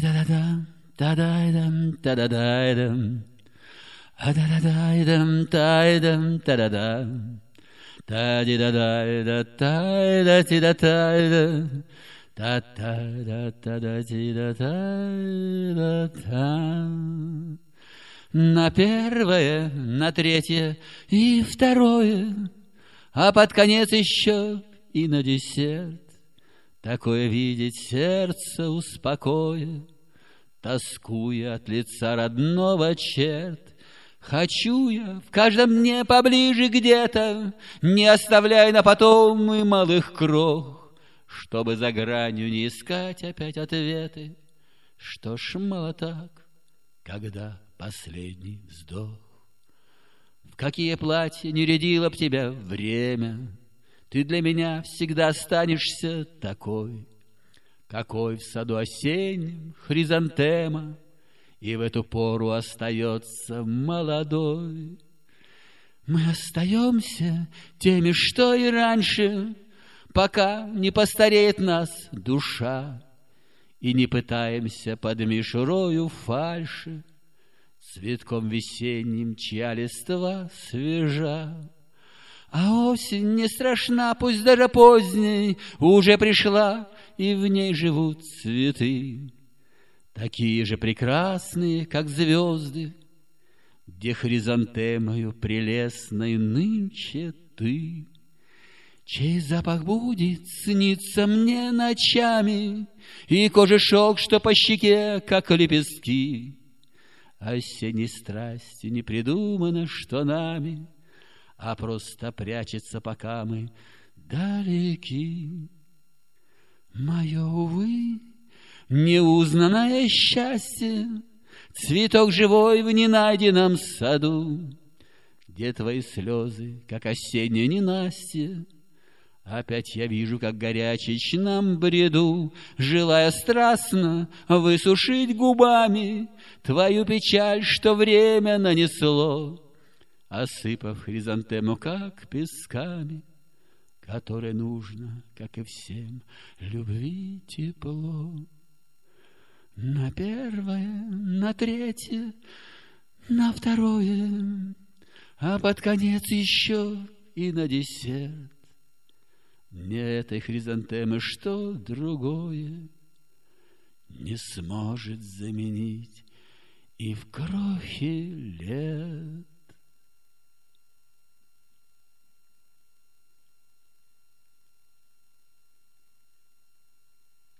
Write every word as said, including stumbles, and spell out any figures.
Ай-да-да-да, да-дай-дам, да-да-дай-дам, а-да-да-дай-дам, тай-дам, та-да-да, та-ди-да-дай-да, тай-да-ти-да-тай-да, та-та-да-та-да-ти-да-тай-да-та. На первое, на третье и второе, а под конец еще и на десерт. Такое видеть сердце успокоя, тоскуя от лица родного черт. Хочу я в каждом дне поближе где-то, не оставляя на потом и малых крох, чтобы за гранью не искать опять ответы. Что ж, мало так, когда последний вздох. В какие платья не рядило б тебя время, ты для меня всегда останешься такой, какой в саду осеннем хризантема и в эту пору остается молодой. Мы остаемся теми, что и раньше, пока не постареет нас душа, и не пытаемся под мишурою фальши, цветком весенним, чья листва свежа. А осень не страшна, пусть даже поздней, уже пришла, и в ней живут цветы, такие же прекрасные, как звезды, где хризантемою прелестной нынче ты. Чей запах будет сниться мне ночами, и кожешок, что по щеке, как лепестки. Осенней страсти не придумано, что нами, а просто прячется, пока мы далеки. Мое, увы, неузнанное счастье, цветок живой в ненайденном саду, где твои слезы, как осеннее ненастье. Опять я вижу, как горячечном бреду, желая страстно высушить губами твою печаль, что время нанесло, осыпав хризантему, как песками, которой нужно, как и всем, любви тепло. На первое, на третье, на второе, а под конец еще и на десерт. Не этой хризантемы, что другое не сможет заменить и в крохе лет.